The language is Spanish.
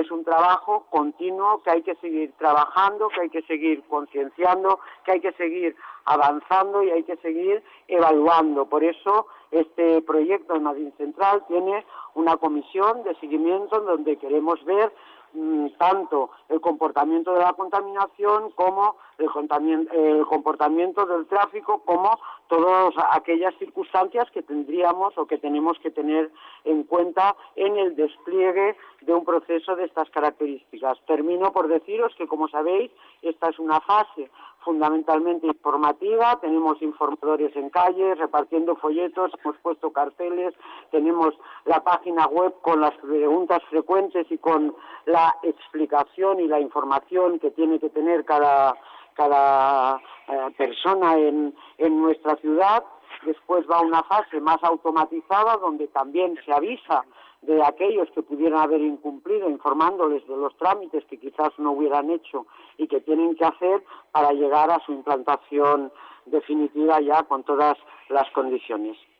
es un trabajo continuo que hay que seguir trabajando, que hay que seguir concienciando, que hay que seguir avanzando y hay que seguir evaluando. Por eso este proyecto en Madrid Central tiene una comisión de seguimiento donde queremos ver tanto el comportamiento de la contaminación como el comportamiento del tráfico, como todas aquellas circunstancias que tendríamos o que tenemos que tener en cuenta en el despliegue de un proceso de estas características. Termino por deciros que, como sabéis, esta es una fase fundamentalmente informativa. Tenemos informadores en calle repartiendo folletos, hemos puesto carteles, tenemos la página web con las preguntas frecuentes y con la explicación y la información que tiene que tener cada persona en nuestra ciudad. Después va una fase más automatizada donde también se avisa de aquellos que pudieran haber incumplido, informándoles de los trámites que quizás no hubieran hecho y que tienen que hacer para llegar a su implantación definitiva ya con todas las condiciones.